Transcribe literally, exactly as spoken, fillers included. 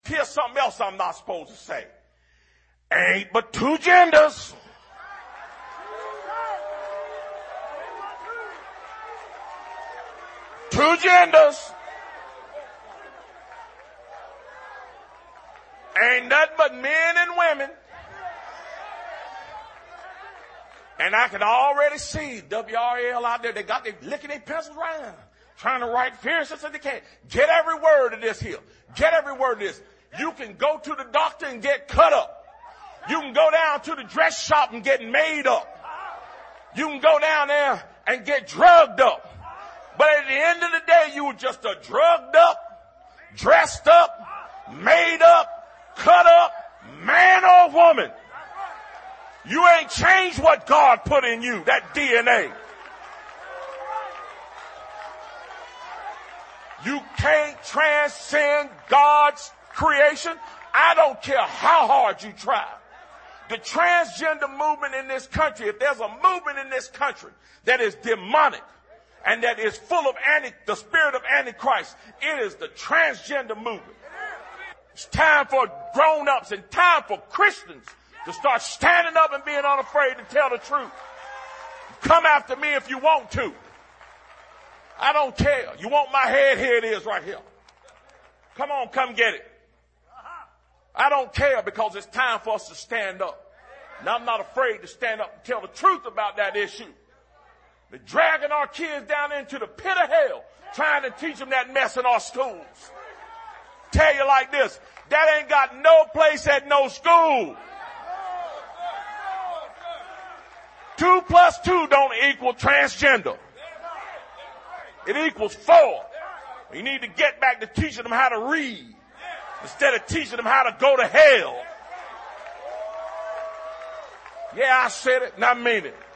Here's something else I'm not supposed to say. Ain't but two genders. Two genders. Ain't nothing but men and women. And I can already see W R L out there. They got they licking their pencils right now, trying to write fierce as they can. Get every word of this here. Get every word of this. You can go to the doctor and get cut up. You can go down to the dress shop and get made up. You can go down there and get drugged up. But at the end of the day, you were just a drugged up, dressed up, made up, cut up, man or woman. You ain't changed what God put in you, that D N A. You can't transcend God's creation. I don't care how hard you try. The transgender movement in this country, if there's a movement in this country that is demonic and that is full of anti, the spirit of Antichrist, it is the transgender movement. It's time for grown-ups and time for Christians to start standing up and being unafraid to tell the truth. Come after me if you want to. I don't care. You want my head? Here it is right here. Come on, come get it. I don't care because it's time for us to stand up. And I'm not afraid to stand up and tell the truth about that issue. They're dragging our kids down into the pit of hell, trying to teach them that mess in our schools. Tell you like this, that ain't got no place at no school. Two plus two don't equal transgender. It equals four. You need to get back to teaching them how to read instead of teaching them how to go to hell. Yeah, I said it and I mean it.